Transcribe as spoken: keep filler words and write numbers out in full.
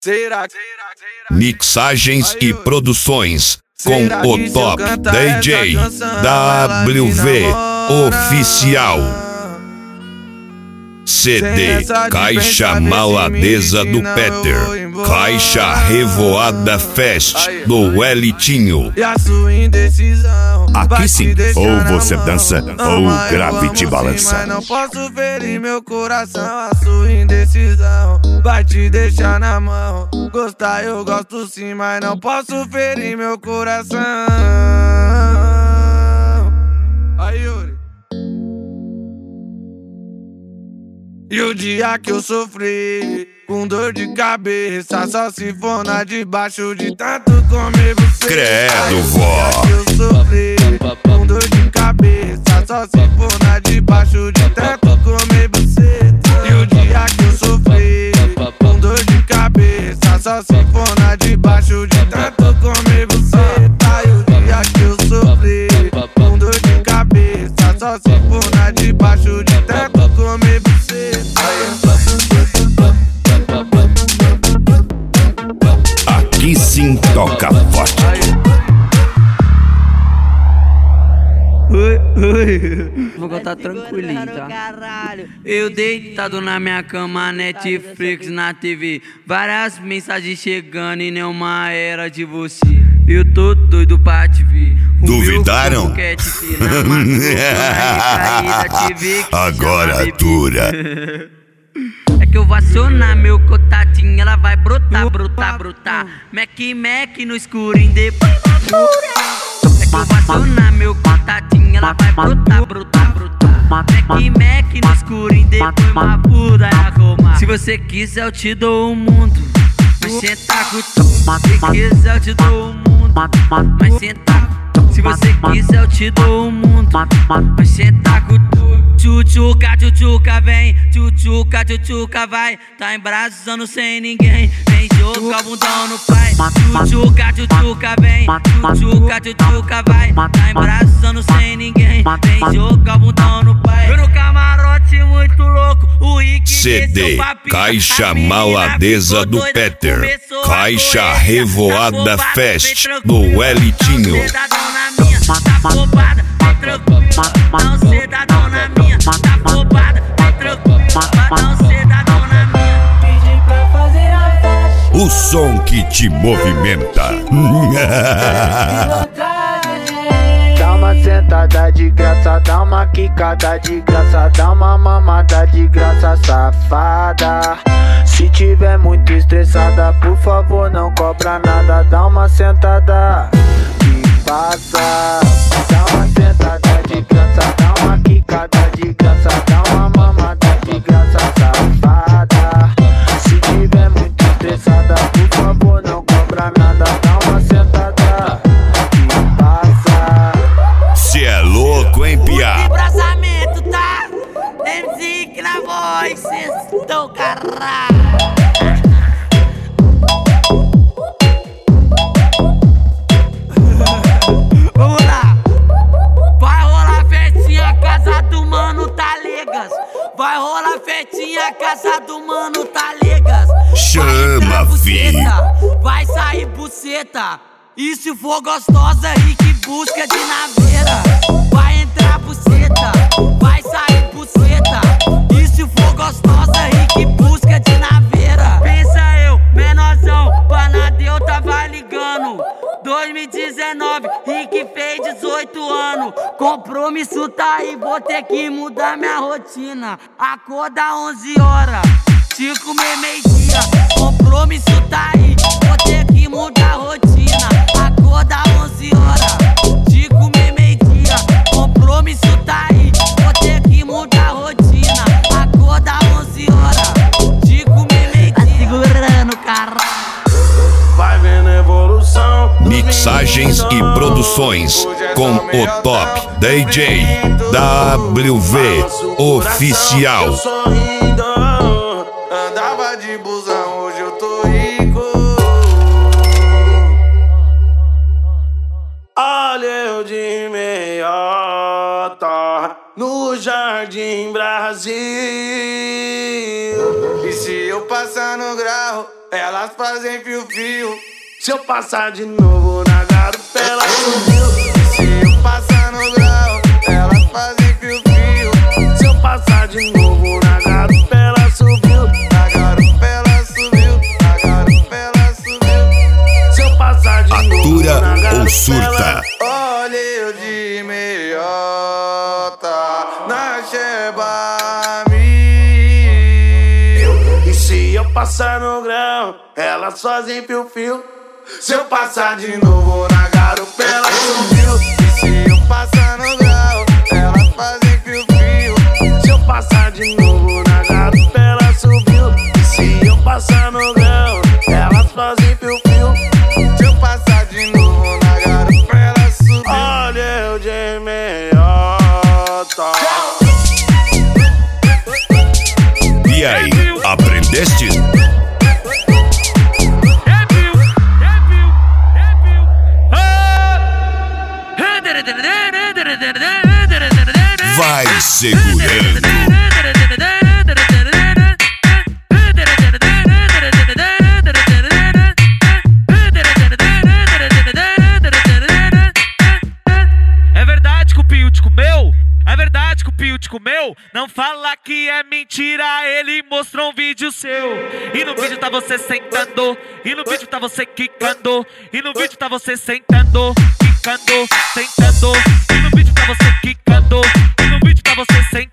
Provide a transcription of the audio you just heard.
Mixagens e produções com o Top D J W V Oficial. C D Caixa Maladeza do Peter, Caixa Revoada Fest do Elitinho. Aqui sim, ou você dança ou o grave te balança. Mas não posso ferir meu coração, a sua indecisão vai te deixar na mão. Gostar eu gosto sim, mas não posso ferir meu coração. Aí, Yuri. E o dia que eu sofri com dor de cabeça, só se for na debaixo de tanto comer você. Credo, vó. Que eu sofri com dor de cabeça, só se for na debaixo de tanto comer você. E o dia que eu sofri com dor de cabeça, só se for na debaixo de tanto comer você. Tá, e o dia que eu sofri com dor de cabeça, só se for na debaixo de tanto comer você. Aqui sim toca forte. Oi, oi. Vou contar tranquilinho, tá? Eu deitado na minha cama, Netflix na T V, várias mensagens chegando e nenhuma era de você. Eu tô doido pra te ver. Duvidaram? Agora atura. É que eu vou acionar meu contatinho, ela vai brotar, brotar, brotar. Mac, Mac no escurinho, depois vai furar. É que eu vou acionar meu contatinho, ela vai brotar, brotar, brotar. Mac, Mac no escurinho, depois uma pura arrumar. Se você quiser eu te dou o mundo, mas senta com tu. Se quiser eu te dou o mundo, mas senta. Se você quiser eu te dou o mundo, mas senta com tu. Tchutchuca, tchutchuca, vem, tchutchuca, tchutchuca, vai. Tá embraçando sem ninguém, vem jogar o bundão no pai. Tchutchuca, tchutchuca, vem, tchutchuca, tchutchuca, vai. Tá embraçando sem ninguém, vem jogar o bundão no pai. Eu no camarote muito louco, o Rick C D Caixa Maladeza do Peter, Caixa Revoada Fest do Elitinho. Tá roubada, vem tranquilo, não cê dá dona minha. Tá roubada, vem tranquilo, não cê dá dona minha. Pedi pra fazer a festa, O som que te movimenta. Dá uma sentada de graça, dá uma quicada de graça, dá uma mamada de graça, safada. Se tiver muito estressada, por favor não cobra nada. Dá uma sentada que passa. Dá uma sentada de graça, dá uma quicada de graça, dá uma mamada de graça, safada. Se tiver muito estressada, por favor não cobra nada. Dá uma sentada que passa. Cê é louco, hein, piá? Embraçamento, tá? M Z que na voz, cês tão caralho. Vamos lá. Vai rolar festinha, casa do mano Talegas. Vai rolar festinha, casa do mano Talegas. Chama, filho. Vai sair buceta. E se for gostosa, Rick busca de naveira. Vai entrar buceta, vai sair buceta. E se for gostosa, Rick busca de naveira. Pensa eu, menorzão, Panadeu tava ligando. dois mil e dezenove, Rick fez dezoito anos. Compromisso tá aí, vou ter que mudar minha rotina. Acorda onze horas, te comer meio-dia. Compromisso tá aí, vou ter que mudar a rotina. Acorda onze horas, te comer meio-dia. Compromisso tá aí, vou ter que mudar a rotina. Acorda onze horas, te comer meio-dia. Tá segurando, caralho. Vai vendo evolução. Mixagens e produções com o Top D J W V Oficial. Sorrindo, andava de busão, hoje eu tô rico. Olha eu de meiota no Jardim Brasil. E se eu passar no grau, elas fazem fio-fio. Se eu passar de novo na garupa, ela subiu. Se eu passar no grau, elas fazem fio-fio. Se eu passar de novo na garupa, ela subiu. Na garupa ela subiu, na garupa ela subiu. Se eu passar de novo Atura na garupa, ou surta. olha eu de meiota na Sheba Mil. E se eu passar no grão, elas fazem fio-fio. Se eu passar de novo na garupa, ela subiu. E se eu passar no grau, elas fazem fio-fio. Se eu passar de novo na garupa, ela subiu. E se eu passar no grau, elas fazem fio-fio. Se eu passar de novo na garupa, ela subiu. Olha eu de meiota. E aí, aprendeste? Vai segurando. É verdade que o Pio te comeu? É verdade que o Pio te comeu? Não fala que é mentira, ele mostrou um vídeo seu. E no vídeo tá você sentando, e no vídeo tá você quicando, e no vídeo tá você sentando, quicando, sentando, e no vídeo tá você quicando, e no vídeo tá você sentando.